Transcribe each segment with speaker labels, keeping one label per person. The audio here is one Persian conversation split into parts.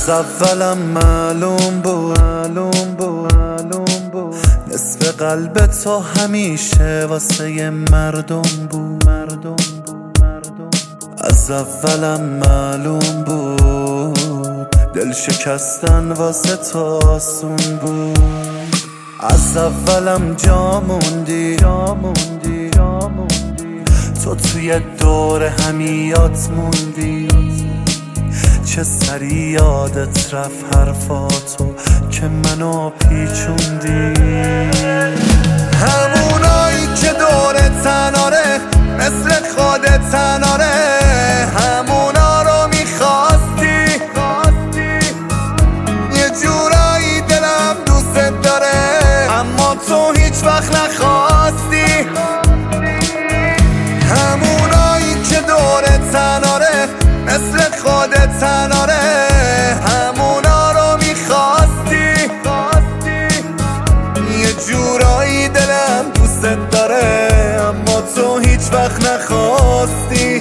Speaker 1: از اولم معلوم بود نصف قلب تو همیشه واسه مردم بود. از اولم معلوم بود دل شکستن واسه تو آسون بود. از اولم جا موندی تو توی دور همیات موندی. چه سری یادت رفت حرفاتو که منو پیچوندی. همونایی که دور تناره مثل خودت تناره، همونا رو میخواستی. یه جورایی دلم دوست داره اما تو هیچ وقت نخواستی. همونایی که دور تناره مثل خودت تناره، همونا رو میخواستی. یه جورایی دلم دوست داره اما تو هیچ وقت نخواستی.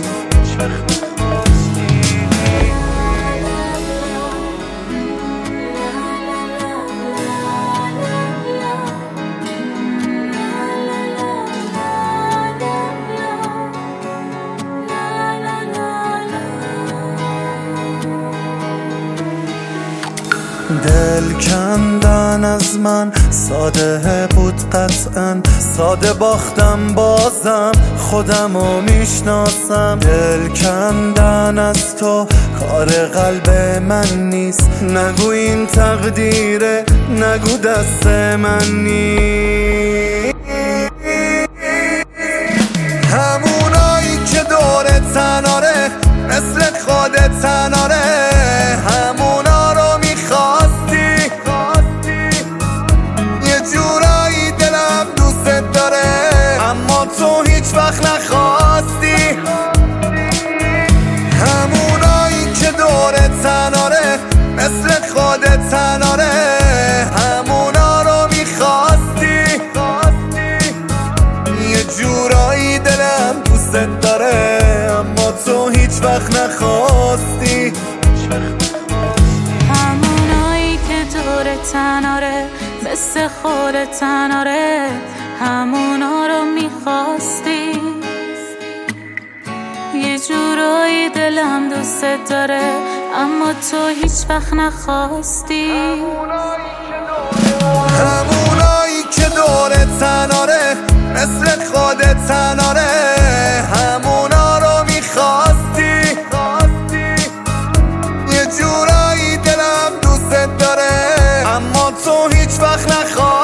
Speaker 1: دل کندن از من ساده بود قطعا، ساده باختم بازم خودمو میشناسم. دل کندن از تو کار قلب من نیست، نگو این تقدیره، نگو دست من نیست. همونایی که دور تناره مثل خودت تناره، همونا رو میخواستی. یه جورایی دلم دوست داره اما تو هیچ وقت نخواستی. همونایی که دور تناره مثل خودت تناره، همونا رو میخواستی. یه جورایی دلم دوست داره اما تو هیچ وقت نخواستی.
Speaker 2: همونایی که دور تناره مثل خودت تناره، همونا رو میخواستی. یه جورایی دلم دوست داره اما تو هیچ وقت نخواستی.
Speaker 1: همونایی که دور تناره مثل خودت تناره، همونا رو میخواستی. یه جورایی دلم دوست داره اما تو هیچ وقت نخواستی.